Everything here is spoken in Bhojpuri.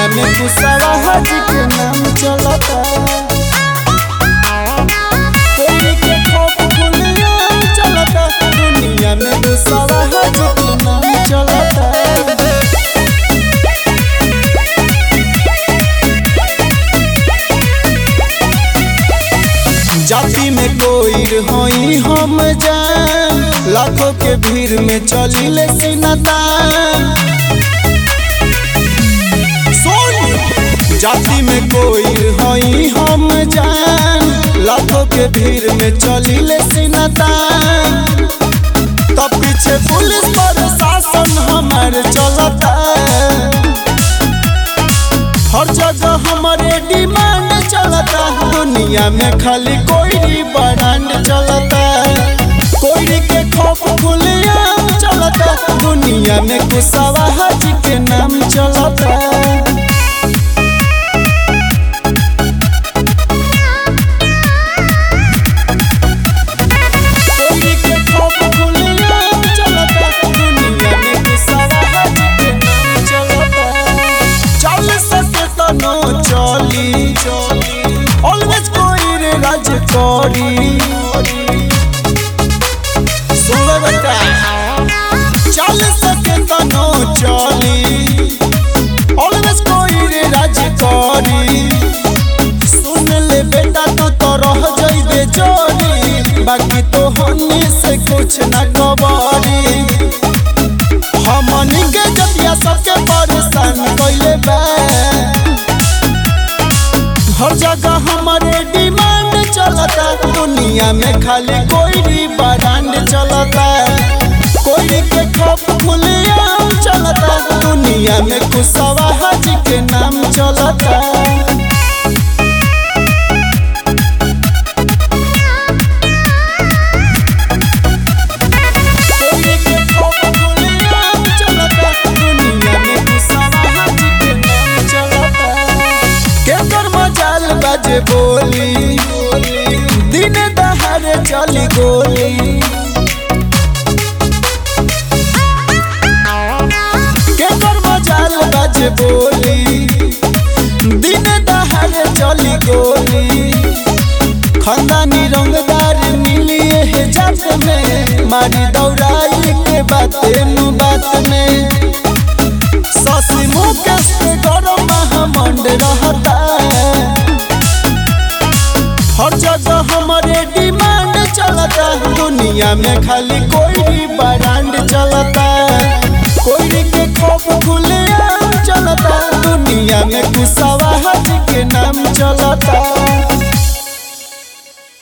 दुनिया में कुशवाहा जी के नाम चलता। कोई के खौफ खुलेआम चलता, दुनिया में कुशवाहा जी के नाम चलता। जाति में कोई होई हम जान, लाखों के भीड़ में चलिले सिनतान। जाति में कोई होई हम जान, लाखों के भीड़ में चलिले सिनतान। तब पीछे पुलिस प्रशासन हमारे चलता, हर जगह हमारे डिमांड चलता। दुनिया में खाली कोई ब्रांड चलता, कोई के खौफ खुलेआम चलता। दुनिया में कुशवाहा जी के नाम चलता। ऑलवेज कोई रे राज करी, सुनो बेटा चल सके तो नो चली। ऑलवेज कोई रे राज करी, सुन ले बेटा तो रह जाइबे जोरी। बाकी तो हनी से कुछ न कबरी, हमनी के जतिया सबके परेशान कइले बा। हर जगह हमारे डिमांड चलता, दुनिया में खाली कोई ब्रांड चलता। कोई के खौफ खुलेआम चलता, दुनिया में कुशवाहा जी के नाम चलता। कोई के खौफ खुलेआम चलता, दुनिया में कुशवाहा जी के नाम चलता। केकर मजाल बाजे बोली, दिन दहाड़े चली गोली। केकर मजाल बाजे बोली, दिन दहाड़े चली गोली। खानदानी रंगदार मिलिए है जात में, मारी दौड़ाई के बाते नु बात में। शशि मुकेश के गरम महामंड रहता, हर जगह हमारे डिमांड चलता। दुनिया में खाली कोई ब्रांड चलता, कोई के खौफ खुलेआम चलता। दुनिया में कुशवाहा जी के नाम चलता।